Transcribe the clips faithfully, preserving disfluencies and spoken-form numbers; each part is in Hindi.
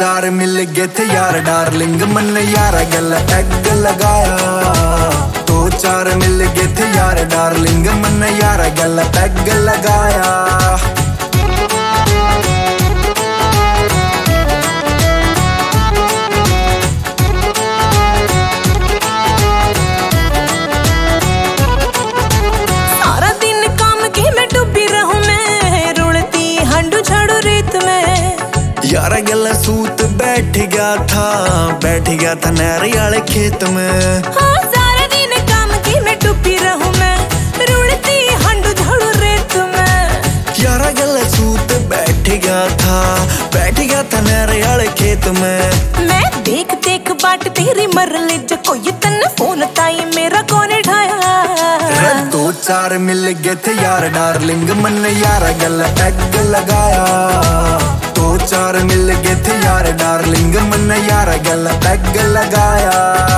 चार मिल गए थे यार डार्लिंग, मन यार गल पैग लगाया। दो चार मिल गए थे यार डार्लिंग, मन यार गल पैग लगाया। सारा दिन काम की मैं डूबी रहूं, मैं रुड़ती हंडू झाड़ू रेत में। यार गला सूत बैठ गया था, बैठ गया था नहर वाले खेत में। हाँ, सारा दिन काम की मैं डूबी रहूं, मैं रुड़ती हंडू झाड़ू रेत में। यार गला सूत बैठ गया था, बैठ गया था नहर वाले खेत में। मैं देख देख बाट तेरी मर ले जो कोई तन्ने फोन ताई मेरा कौन उठाया। दो चार मिल गए थे यार डार्लिंग, मन यार गल पैग लगाया। दो चार मिल गए थे यार डार्लिंग, मन यार गल पैग लगाया।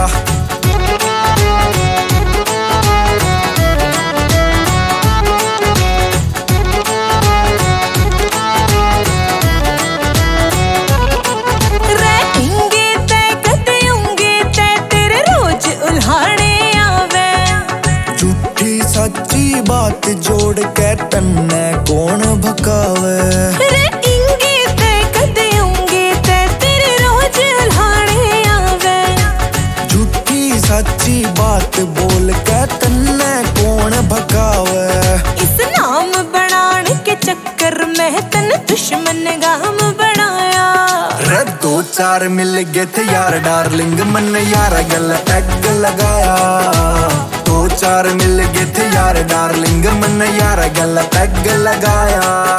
रहेंगे तय कदे होंगे तय तेरे रोज उल्हाड़े आवे। झूठी सच्ची बात जोड़ के तन्ने कौन भकावे। रहेंगे तय कदे होंगे तय तेरे रोज उल्हाड़े आवे। झूठी सच्ची बात बोल के तन्ने कौन भकावे। इस नाम बनाने के चक्कर में तन दुश्मन गाम बनाया। रे दो चार मिल गए थे यार डार्लिंग, मन यार गल पैग लगाया। दो चार मिल गए थे यार डार्लिंग, मन यार गल पैग लगाया।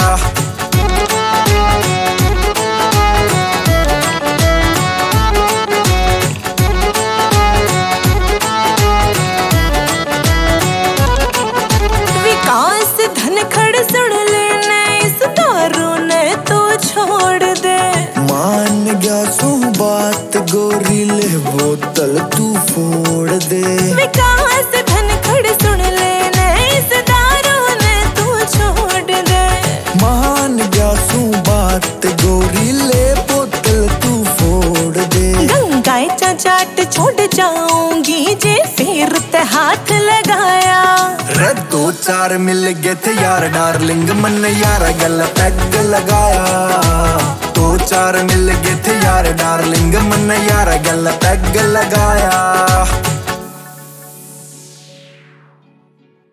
विकास धन खड़ सुन लेना, इस दारू ने तो छोड़ दे। मान गया सू बात गोरी, ले बोतल तू फोड़ दे। विकास धन खड़ सुन लेना, इस दारू ने तू छोड़ दे। मान गया सू बात गोरी, ले बोतल तू फोड़ दे। गंगाए चाट छोड़ जाऊंगी जे फिर ते हाथ लगाया। रे दो चार मिल गए थे यार डार्लिंग, मन यार गल पैग लगाया। दो चार मिल गए थे यार डार्लिंग, मन यार गल पैग लगाया।